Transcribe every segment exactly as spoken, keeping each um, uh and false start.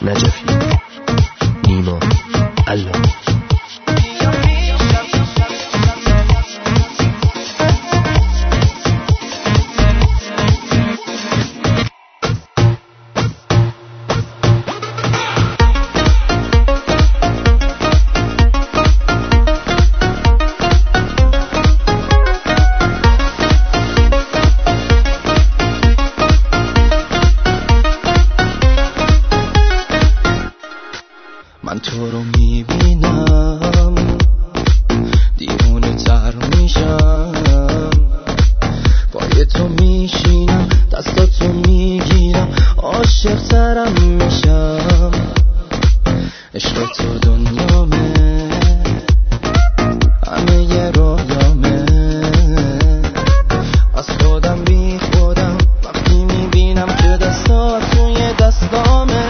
نجفی، نیما، الله. من تو رو میبینم دیوونه تر میشم، پای تو میشینم دستاتو میگیرم عاشق ترم میشم، عشق تو دنیامه همه یه رویامه، از خودم بی خودم وقتی میبینم که دستات توی دستامه،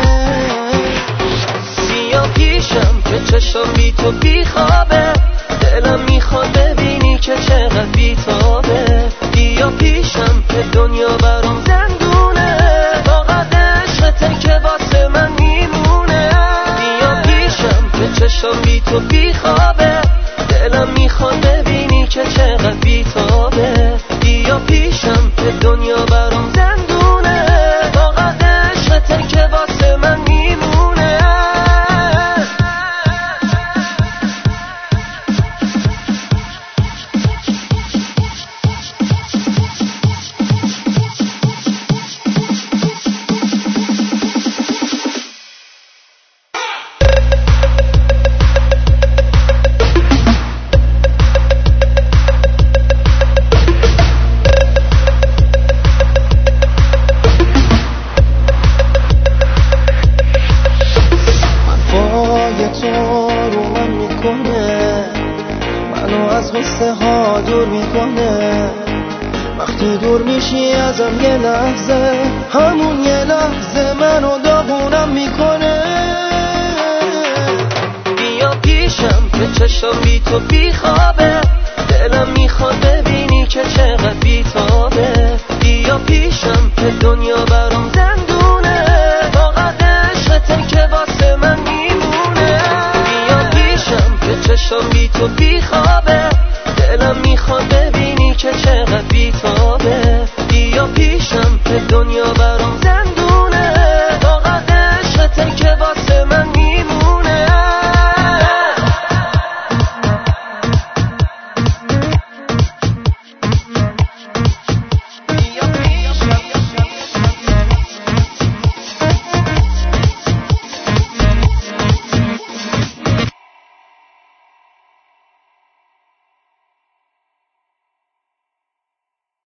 که چشم بی تو بی خوابه، دلم میخواد ببینی که چقدر بی تابه، بیا پیشم که دنیا برام زندونه، فقط عشقته که واسه من میمونه، بیا پیشم که چشم بی تو بی خوابه، دلم میخواد ببینی که چقدر بی تابه، بیا پیشم که دنیا برام زندونه، فقط عشقته که واسه من میمونه. منو از قصه ها دور میکنه، وقتی دور میشی ازم یه لحظه، همون یه لحظه منو داغونم میکنه، بیا پیشم که چشم بی تو بی خوابه، دلم میخواد ببینی که چقدر بی تابه، بیا پیشم که دنیا برام زندونه، فقط عشقته که واسه من میمونه، بیا پیشم که چشم بی تو بی خوابه،